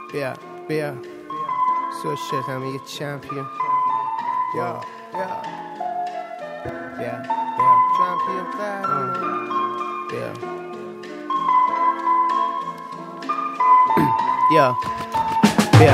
بیا So shit همه یه چمپیون بیا چمپیون قهرمان بیا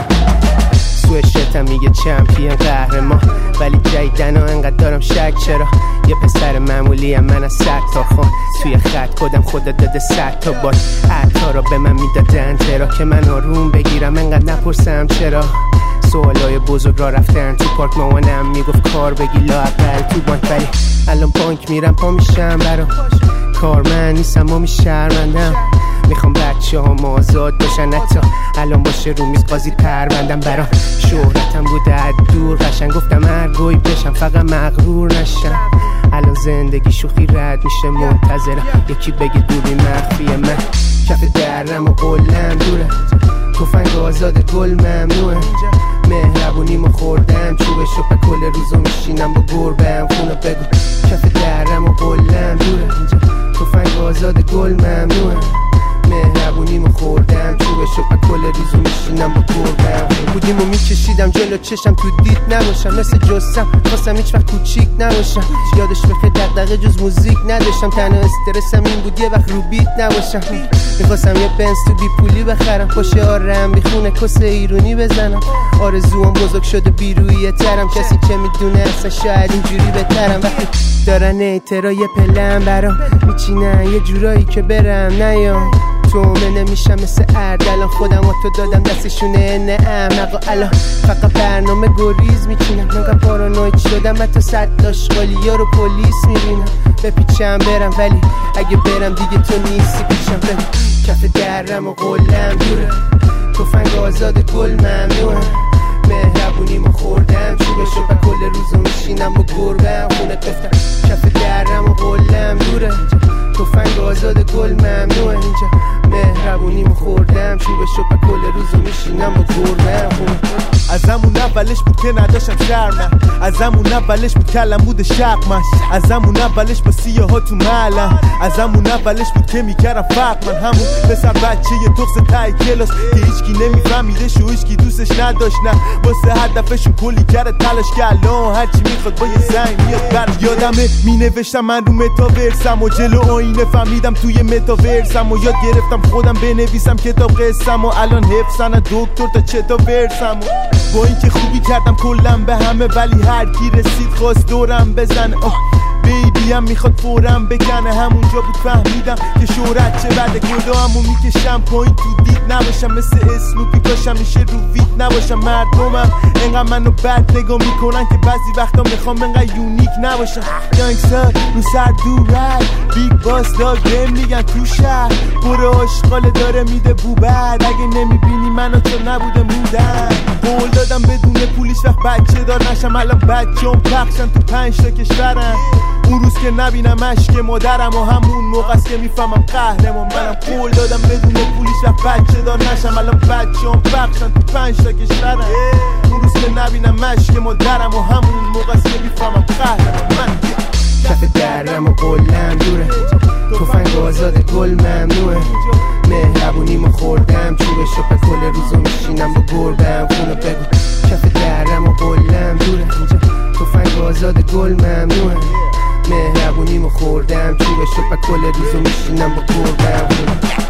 سوشت هم میگه چمپیون قهرمان ولی جایدن ها انقدر دارم شک چرا یه پسر معمولی هم من از 100 تا خان توی خط کدم خدا داده 100 تا بار عطا را به من میدادن چرا که من آروم بگیرم انقدر نپرسم چرا سوالای بزرگ را رفتن تو پارک مامانم میگفت کار بگی لااقل تو بانک ولی الان بانک میرم پا میشم برام کار من نیستم و میشرمندم میخوام بچه ها آزاد باشن حتی الان باشه رو میز قاضی پروندم برام شهرتم بوده از دور قشنگ گفتم هرگوی بشم فقط مغرور نشم الان زندگی شوخی رد میشه منتظرم یکی بگه دوری مخفیه من کف درم و قلم دوره تفنگ آزاد گل ممنوعه مهربونیمو خوردم چوبشو به کل روزو میشینم با گربم خونو بگو کف درم و قلم دوره تفنگ آزاد گل ممنوعه مهربونیمو خوردم چوبشو به کل روزو میشینم با گربم بودیمو میکشیدم جلو چشم تو دید نباشم مثل جستم خواستم هیچ وقت کوچیک نباشم یادش بخیر دغدغه جز موزیک نداشتم تنها استرسم این بود یه وقت رو بیت نباشم میخواستم یه بنز تو بی پولی بخرم خوش آرم بیخونه کس ایرونی بزنم آرزوام بزرگ شده بیرویه ترم کسی چه میدونه اصلا شاید اینجوری بهترم وقتی دارن ایترا یه پلم برام میچینن یه جورایی که برم نیام تومه نمیشم مثل اردلان خودم و تو دادم دستشونه نه احمقا الان فقط برنامه گریز میچینم انقدر پارانوید شدم حتی 100 داشقالی ها رو پلیس میبینم بپیچم برم ولی اگه برم دیگه تو نیستی پیشم بگو کف درم و قلم دوره تفنگ آزاد گل ممنوعه مهربونیمو خوردم چوبشو به کل روزو میشینم با گربم خونه گفتم کف درم و قلم دوره تفنگ آزاد گل ممنوعه اینجا مهربونیمو خوردم چوبشو به کل روزو میشینم با گربم خونه از همون اولش بود که نداشتم شرم از همون اولش بود کلم بود شقمش از همون اولش با سیاه ها تو معلم از همون اولش بود که میکردم فرق من همون پسر بچه یه تخص تای کلاس که هیچکی نمیفهمیدش و هیچکی دوستش نداشت نه واسه هدفشون کلی کرده تلاش که الان هرچی میخواد با یه زنگ میاد بر یادمه مینوشتم من رو متاورسم و جلو آینه فهمیدم توی متاورسم و یاد گرفتم خودم بنویسم کتاب قصم و الان حفظن دکتر تا چتا ورسم با اینکه خوبی کردم کلم به همه ولی هر کی رسید خواست دورم بزنه بیبی هم میخواد فورم بکنه همونجا بود فهمیدم که شهرت چه بده گدامو میکشم پایین تو دید نباشم مثل اسنوپی کاشم میشه رو وید نباشم مردمم انقدر منو بد نگاه میکنن که بعضی وقتا میخوام انقدر یونیک نباشم گنگستر رو سر دورد بیگ باس داگه میگن تو شهر برو آشغاله داره میده بوبر اگه نمیبینی منو چون نبوده مودن قول دادم بدون پولیش وقت بچه دار نشم الان بچه‌ام پخشن تو 5 تا کشورن اون روز که نبینم عشق مادرم و همون موقع است که میفهمم قهرمان منم قول دادم بدون پولیش وقت بچه دار نشم الان بچه‌ام پخشن تو 5 تا کشورن اون روز که نبینم عشق مادرم و همون موقع است که میفهمم قهرمان من کف درم و قلم دوره تفنگ آزاد گل ممنوعه مهربونیمو خوردم چوبشو به کل روزو میشینم با گربم خونو بگو کف درم و قلم دوره تفنگ آزاد گل ممنوعه مهربونیمو خوردم چوبشو به کل روزو میشینم با گربم